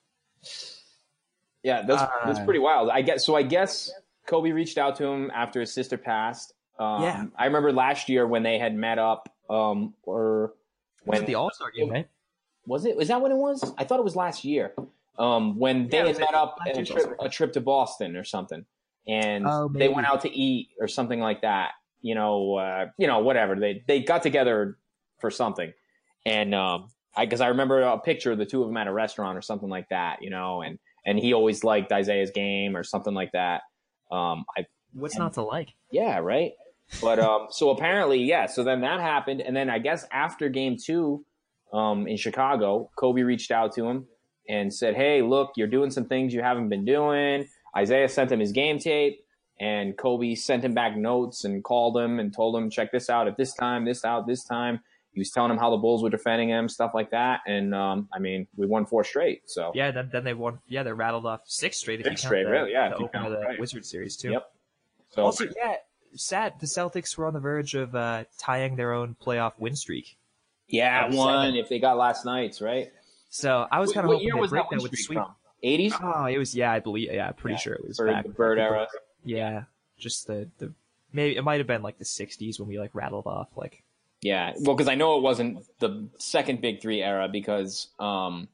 Yeah, that's Uh, that's pretty wild. I guess so. I guess Kobe reached out to him after his sister passed. Um, Yeah. I remember last year when they had met up. Um, or Was when it the All Star game, right? was it? Was that when it was? I thought it was last year. Um, when they Yeah, it had was met at up last on a year's trip, All-Star. a trip to Boston or something, and Oh, they maybe. went out to eat or something like that. You know, uh, you know, whatever. They they got together for something, and um, I because I remember a picture of the two of them at a restaurant or something like that. You know, and and he always liked Isaiah's game or something like that. Um, I What's not to like? yeah, right. But um, so apparently, yeah. So then that happened, and then I guess after game two, um, in Chicago, Kobe reached out to him and said, hey, look, you're doing some things you haven't been doing. Isaiah sent him his game tape, and Kobe sent him back notes and called him and told him, check this out at this time, this out, this time. He was telling him how the Bulls were defending him, stuff like that. And, um, I mean, we won four straight. So yeah, then, then they won. Yeah, they rattled off six straight. If Six you count straight, the, really, yeah, the if you opener count, of the right. Wizards series too. Yep. So, Also, yeah, sad. The Celtics were on the verge of uh, tying their own playoff win streak. yeah, Of one seven. if they got last night's, right? So I was kind of What hoping year they'd was break that that win with the streak sweep. from? eighties? Oh, it was. Yeah, I believe. Yeah, I'm pretty Yeah, sure it was Bird, back. the Bird era. Yeah, just the the maybe it might have been like the sixties when we like rattled off like. Yeah, well, because I know it wasn't the second Big Three era because, um,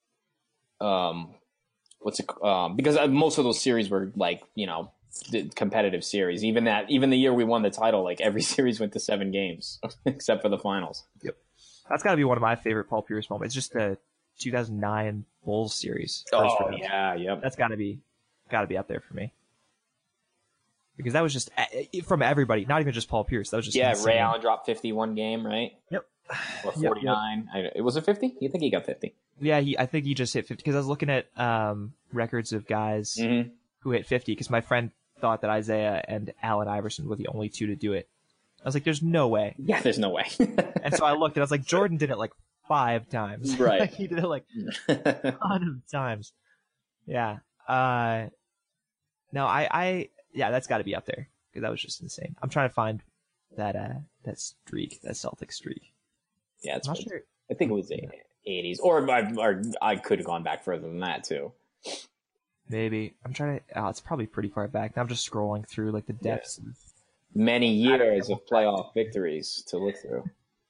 um, what's it? Um, because most of those series were like you know the competitive series. Even that, even the year we won the title, like every series went to seven games except for the finals. Yep, that's got to be one of my favorite Paul Pierce moments. Just the two thousand nine Bulls series. First Oh round. yeah, yep. That's got to be got to be up there for me. Because that was just from everybody, not even just Paul Pierce. That was just Yeah, insane. Ray Allen dropped fifty-one game, right? Yep. Or Yep, forty-nine. I, it was it fifty? You think he got fifty? Yeah, he. I think he just hit fifty because I was looking at um, records of guys Mm-hmm. who hit fifty because my friend thought that Isaiah and Allen Iverson were the only two to do it. I was like, "There's no way." Yeah, there's no way. And so I looked and I was like, "Jordan did it like five times. Right. Like, he did it like a ton of times." Yeah. Uh, no, I, I, yeah, that's got to be up there because that was just insane. I'm trying to find that uh that streak, that Celtic streak. Yeah, it's I'm not sure. I think it was the eighties, or I, or I could have gone back further than that too. Maybe I'm trying to. Oh, it's probably pretty far back. Now I'm just scrolling through like the depths. of- Many years of playoff victories to look through.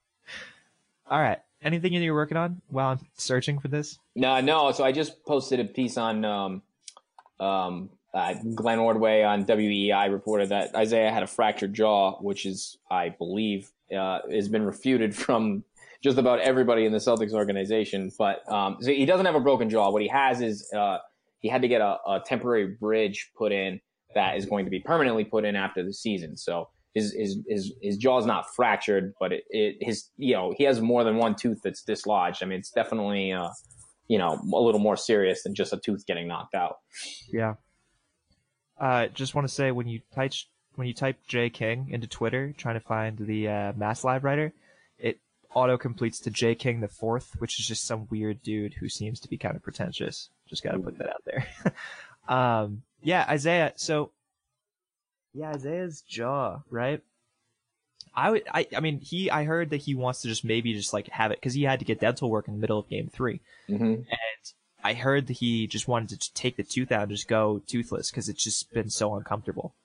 All right. Anything that you're working on while I'm searching for this? No, no. So I just posted a piece on um, um, uh, Glenn Ordway on W E I reported that Isaiah had a fractured jaw, which is, I believe, uh, has been refuted from just about everybody in the Celtics organization. But um, so he doesn't have a broken jaw. What he has is uh, he had to get a, a temporary bridge put in that is going to be permanently put in after the season. So his his his, his jaw's not fractured, but it, it his you know he has more than one tooth that's dislodged. I mean, it's definitely uh, you know a little more serious than just a tooth getting knocked out. Yeah. Uh, just want to say when you type when you type J King into Twitter trying to find the uh, Mass Live writer, it auto completes to J King the fourth, which is just some weird dude who seems to be kind of pretentious. Just got to put that out there. um, yeah, Isaiah. So, yeah, Isaiah's jaw, right? I would. I. I mean, he. I heard that he wants to just maybe just like have it because he had to get dental work in the middle of Game Three, Mm-hmm. and I heard that he just wanted to just take the tooth out and just go toothless because it's just been so uncomfortable.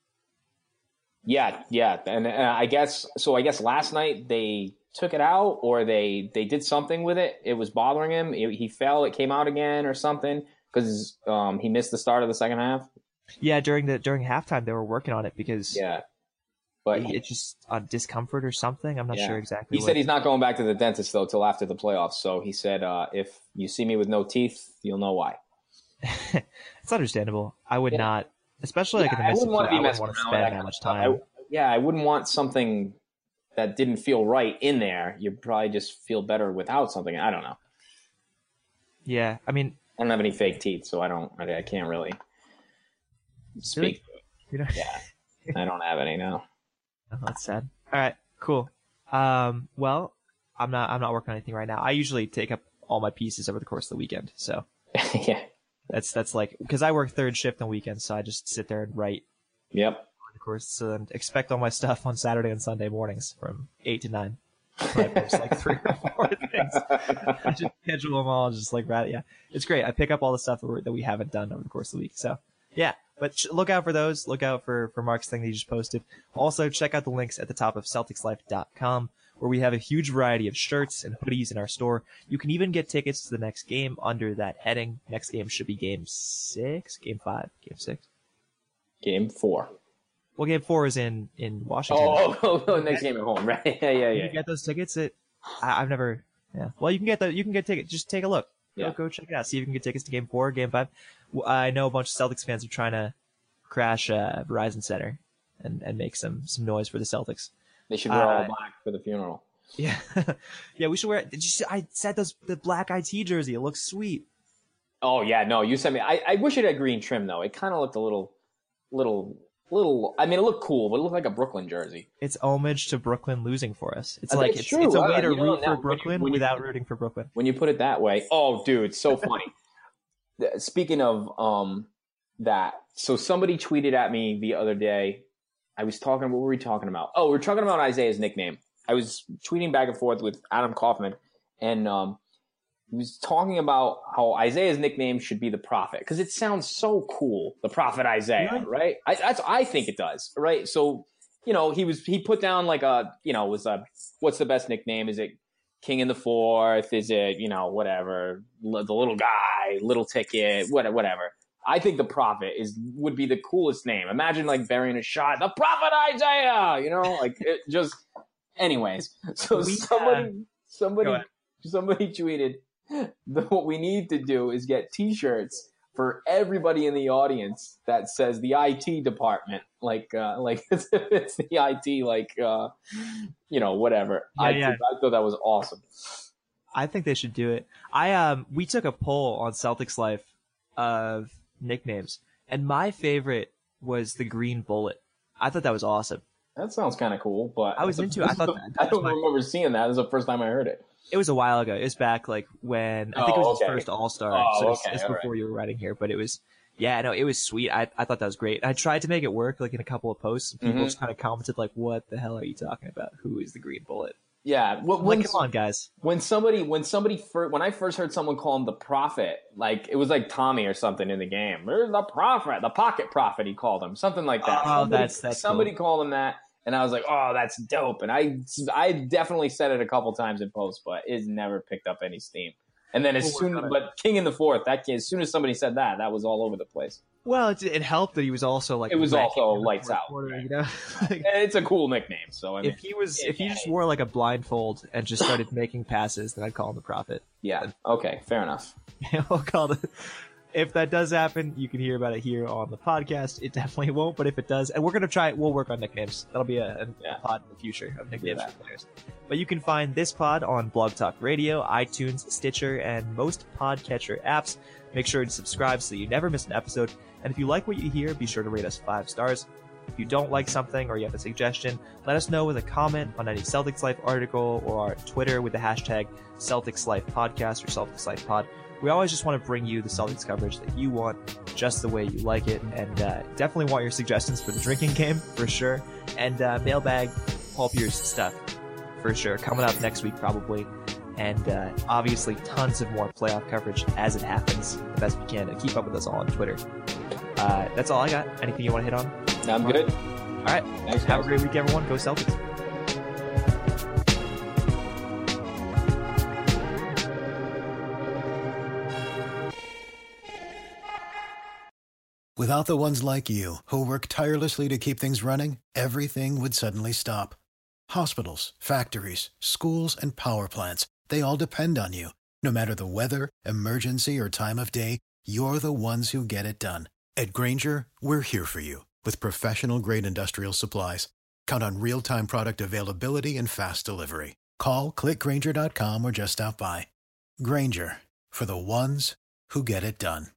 Yeah, yeah, and uh, I guess so. I guess last night they took it out, or they they did something with it. It was bothering him. It, he fell. It came out again, or something, because um, he missed the start of the second half. Yeah, during the during halftime they were working on it because Yeah, but it, he, it's just a discomfort or something. I'm not yeah. sure exactly. He what. said he's not going back to the dentist though till after the playoffs. So he said, uh, if you see me with no teeth, you'll know why. It's understandable. I would Yeah. not, especially like Yeah, in I the midst of wouldn't want to I be wouldn't messing want to around with spend that that kind much of stuff. time. I, yeah, I wouldn't want something that didn't feel right in there. You'd probably just feel better without something. I don't know. Yeah, I mean, I don't have any fake teeth, so I don't. I, I can't really speak. you know, Yeah, I don't have any now. oh, that's sad. All right, cool. Um, well, I'm not I'm not working on anything right now. I usually take up all my pieces over the course of the weekend, so Yeah. that's that's like because I work third shift on weekends, so I just sit there and write. Yep. Of course, so then expect all my stuff on Saturday and Sunday mornings from eight to nine. I post like three or four things. I just schedule them all, just like that. Yeah, it's great. I pick up all the stuff that, we're, that we haven't done over the course of the week. So yeah, but ch- look out for those. Look out for for Mark's thing that he just posted. Also, check out the links at the top of Celtics Life dot com, where we have a huge variety of shirts and hoodies in our store. You can even get tickets to the next game under that heading. Next game should be Game Six, Game Five, Game Six. Game four. Well, Game Four is in in Washington. Oh, oh, oh, next game at home, right? Yeah, yeah, You yeah. can get those tickets. It, I, I've never. Yeah. Well, you can get the. You can get tickets. Just take a look. Go, Yeah. go check it out. See if you can get tickets to Game Four, Game Five. Well, I know a bunch of Celtics fans are trying to crash uh, Verizon Center and, and make some some noise for the Celtics. They should wear all Uh, black for the funeral. Yeah, yeah. We should wear. Did you see? I said those the black I T jersey. It looks sweet. Oh yeah, no, you sent me. I, I wish it had green trim though. It kind of looked a little, little, little. I mean, it looked cool, but it looked like a Brooklyn jersey. It's homage to Brooklyn losing for us. It's I like think it's, it's it's a true. way Uh, to you know, root now, for when you- Brooklyn when you- without rooting for Brooklyn. When you put it that way, oh, dude, it's so funny. Th- Speaking of um that, so somebody tweeted at me the other day. I was talking. What were we talking about? Oh, we were talking about Isaiah's nickname. I was tweeting back and forth with Adam Kaufman, and um, he was talking about how Isaiah's nickname should be the Prophet because it sounds so cool, the Prophet Isaiah, Really? right? I, that's I think it does, right? So you know, he was he put down like a you know was a what's the best nickname? Is it King in the Fourth? Is it you know whatever li- the little guy, little ticket, whatever, whatever. I think the Prophet is would be the coolest name. Imagine like burying a shot, the Prophet Isaiah, you know, like it just. Anyways, so We, somebody, uh, somebody, go ahead. somebody tweeted that what we need to do is get T-shirts for everybody in the audience that says the I T department, like, uh, like it's, it's the I T, like, uh, you know, whatever. Yeah, I, yeah. I thought that was awesome. I think they should do it. I um we took a poll on Celtics Life of nicknames, and my favorite was the Green Bullet. I thought that was awesome. That sounds kind of cool, but I was into it. I thought that, I that don't was my, remember seeing that. This is the first time I heard it. it was a while ago. It was back like when I think Oh, it was okay. his first All Star. Oh, so it's, okay, it's all before you were writing here, but it was yeah, no, it was sweet. I I thought that was great. I tried to make it work like in a couple of posts. And people Mhm. just kind of commented like, "What the hell are you talking about? Who is the Green Bullet?" Yeah, when, I'm when, like, come on, guys. when somebody, when somebody, fir- when I first heard someone call him the Prophet, like it was like Tommy or something in the game. There's the Prophet, the Pocket Prophet. He called him something like that. Oh, somebody, that's- that's somebody cool. called him that, and I was like, oh, that's dope. And I, I definitely said it a couple times in posts, but it's never picked up any steam. And then as We'll work soon, on it. but King in the Fourth, that kid, as soon as somebody said that, that was all over the place. Well, it, it helped that he was also like It was wrecking also in the lights fourth out. quarter, you know. Like, It's a cool nickname. So I mean, if he was, yeah, if he yeah, just yeah. wore like a blindfold and just started making passes, then I'd call him the Prophet. yeah, okay, fair enough. we'll call it. If that does happen, you can hear about it here on the podcast. It definitely won't, but if it does, and we're gonna try, we'll work on nicknames. That'll be a, a Yeah. pod in the future of nicknames Yeah. for players. But you can find this pod on Blog Talk Radio, iTunes, Stitcher, and most podcatcher apps. Make sure to subscribe so you never miss an episode. And if you like what you hear, be sure to rate us five stars. If you don't like something or you have a suggestion, let us know with a comment on any Celtics Life article or our Twitter with the hashtag Celtics Life Podcast or Celtics Life Pod. We always just want to bring you the Celtics coverage that you want, just the way you like it, and uh, definitely want your suggestions for the drinking game, for sure, and uh, mailbag, Paul Pierce stuff, for sure, coming up next week probably, and uh, obviously tons of more playoff coverage as it happens, the best we can, and keep up with us all on Twitter. Uh, that's all I got. Anything you want to hit on? I'm good. All right, Thanks, have a guys. great week, everyone. Go Celtics. Without the ones like you, who work tirelessly to keep things running, everything would suddenly stop. Hospitals, factories, schools, and power plants, they all depend on you. No matter the weather, emergency, or time of day, you're the ones who get it done. At Grainger, we're here for you with professional-grade industrial supplies. Count on real-time product availability and fast delivery. Call, click Grainger dot com, or just stop by. Grainger, for the ones who get it done.